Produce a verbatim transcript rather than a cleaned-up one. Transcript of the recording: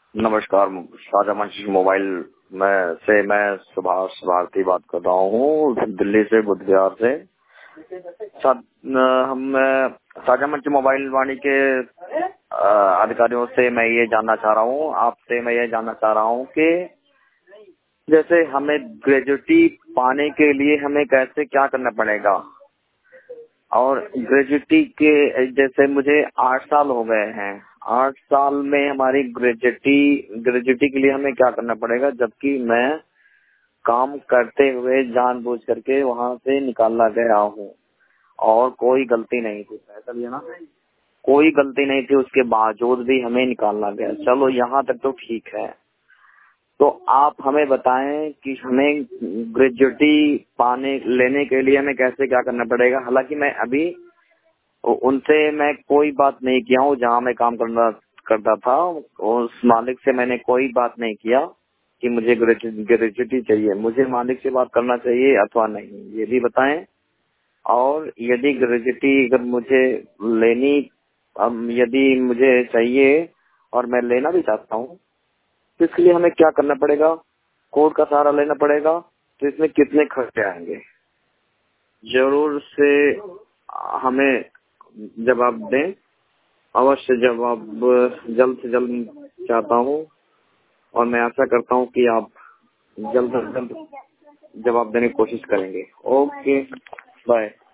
नमस्कार, साझा मंच मोबाइल में से मैं सुभाष भारती बात कर रहा हूँ, दिल्ली से, बुद्ध विहार से। हम साझा मंच मोबाइल वाणी के अधिकारियों से मैं ये जानना चाह रहा हूँ, आपसे मैं ये जानना चाह रहा हूँ कि जैसे हमें ग्रेजुटी पाने के लिए हमें कैसे क्या करना पड़ेगा, और ग्रेजुटी के जैसे मुझे आठ साल हो गए हैं, आठ साल में हमारी ग्रेजुटी ग्रेजुटी के लिए हमें क्या करना पड़ेगा, जबकि मैं काम करते हुए जानबूझ करके वहाँ से निकाला गया हूँ और कोई गलती नहीं थी, ऐसा भी है ना, कोई गलती नहीं थी, उसके बावजूद भी हमें निकालना गया। चलो यहाँ तक तो ठीक है, तो आप हमें बताएं कि हमें ग्रेजुटी पाने लेने के लिए हमें कैसे क्या करना पड़ेगा। हालांकि मैं अभी उनसे मैं कोई बात नहीं किया हूँ, जहाँ मैं काम करना करता था उस मालिक से मैंने कोई बात नहीं किया कि मुझे ग्रेजुटी चाहिए। मुझे मालिक से बात करना चाहिए अथवा नहीं, ये भी बताएं। और यदि ग्रेजुटी अगर मुझे लेनी, यदि मुझे चाहिए और मैं लेना भी चाहता हूँ, तो इसके लिए हमें क्या करना पड़ेगा, कोर्ट का सहारा लेना पड़ेगा, तो इसमें कितने खर्चे आएंगे, जरूर से हमें जवाब दें। अवश्य जवाब जल्द से जल्द चाहता हूँ और मैं आशा करता हूँ कि आप जल्द से जल्द जवाब देने की कोशिश करेंगे। Okay, bye.